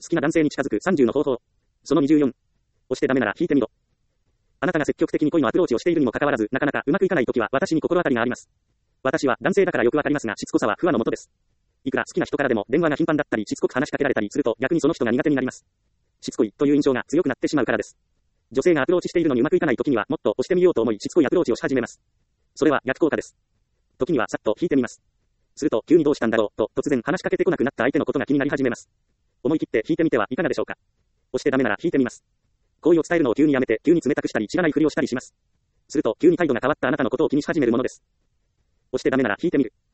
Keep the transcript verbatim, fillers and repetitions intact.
好きな男性に近づくさんじゅうの方法。そのにじゅうよん。押してダメなら引いてみろ。あなたが積極的に恋のアプローチをしているにもかかわらず、なかなかうまくいかないときは私に心当たりがあります。私は男性だからよくわかりますが、しつこさは不和のもとです。いくら好きな人からでも電話が頻繁だったり、しつこく話しかけられたりすると逆にその人が苦手になります。しつこいという印象が強くなってしまうからです。女性がアプローチしているのにうまくいかないときにはもっと押してみようと思いしつこいアプローチをし始めます。それは逆効果です。時にはさっと引いてみます。すると急にどうしたんだろうと突然話しかけてこなくなった相手のことが気になり始めます。思い切って引いてみてはいかがでしょうか。押してダメなら引いてみます。好意を伝えるのを急にやめて急に冷たくしたり知らないふりをしたりします。すると急に態度が変わったあなたのことを気にし始めるものです。押してダメなら引いてみる。